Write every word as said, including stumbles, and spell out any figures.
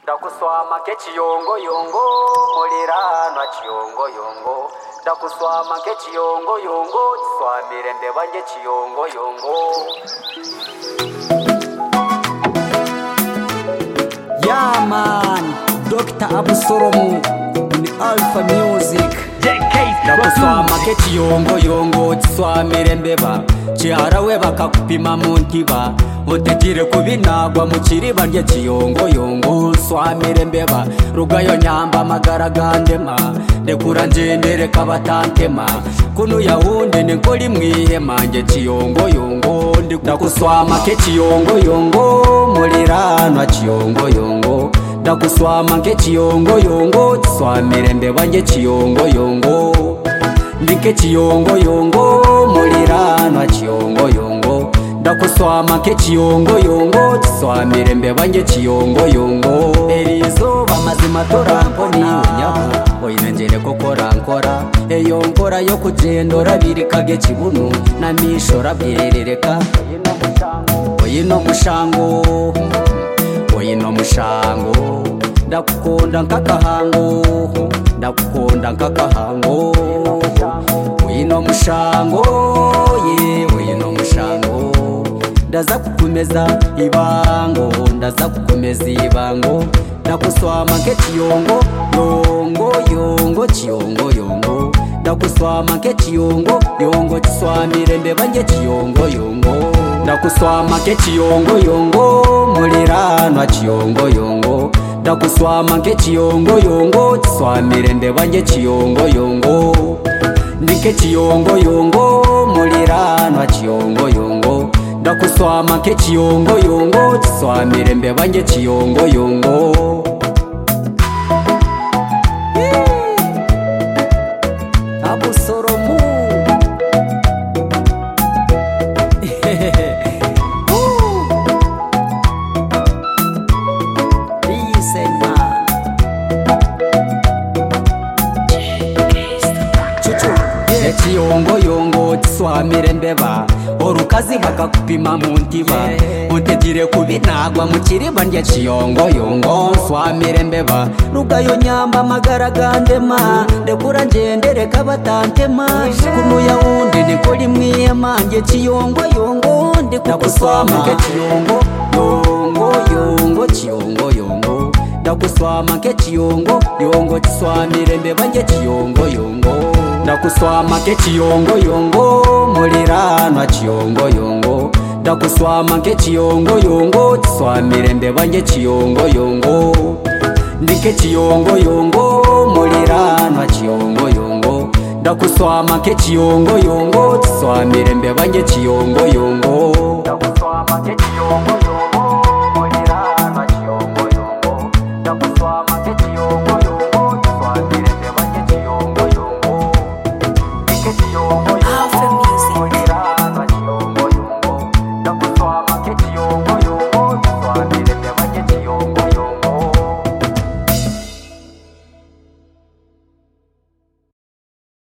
Ndakuswama ke chiyongo yongo mulirano chiyongo yongo Ndakuswama ke chiyongo yongo tiswamire mbebanje chiyongo yongo Yeah man, Doctor Abu Soromu in Alpha Music. Ndakuswama ke chiyongo yongo tiswamire mbeba chiharawe bakakupima mu ntiba utegire kubinagwa mu kiriba rye chiyongo yongo swamire mbeba rugayo nyamba magaragandema ndekura ngendere kabatantema kunu yahunde nikoli mwihema nge chiyongo yongo ndakuswama ke chiyongo yongo mulirano chiyongo yongo ndakuswama ke chiyongo yongo tiswamire mbeba nge chiyongo yongo ndike chiyongo yongo mulirano chiyongo yongo ndakuswama ke chiyongo yongo tiswamire mbebanje chiyongo yongo erizuba mazima toramponi nyabo oyinengere kokora nkora eyo nkora yo kugendora birikage kibunu na mishora byerereka oyino mushango oyino mushango ndakukunda nkakahango ndakukunda nkakahango oyino mushango ye oyino mushango ndaza kukumeza ibango ndaza kukumeza ibango ndakuswama ke chiyongo yongo yongo chiyongo yongo ndakuswama ke chiyongo yongo tiswamire mbebanje chiyongo yongo ndakuswama ke chiyongo yongo mulirano chiyongo yongo ndakuswama ke chiyongo yongo tiswamire mbebanje chiyongo yongo ndike chiyongo yongo mulirano chiyongo yongo ndakuswama ke chiyongo yongo tiswamire mbebanje chiyongo yongo Abu Soromu Listen man Chuchu yeah. Chiyongo yongo tiswamire mbeba orukazi bakakupima mu ntiba utegire kubinagwa mu kiriba rye chiyongo yongo swamire mbeba rugayo nyamba magaragandema ndekura ngendere kabatantema kunu yahunde nikoli mwihema nge chiyongo yongo ndakuswama ke chiyongo yongo yongo chiyongo yongo ndakuswama ke chiyongo yongo tiswamire mbeba nge chiyongo yongo ndakuswama ke chiyongo yongo mulirano chiyongo yongo ndakuswama ke chiyongo yongo tiswamire mbebanje chiyongo yongo ndike chiyongo yongo mulirano chiyongo yongo ndakuswama ke chiyongo yongo tiswamire mbebanje chiyongo yongo ndakuswama ke chiyongo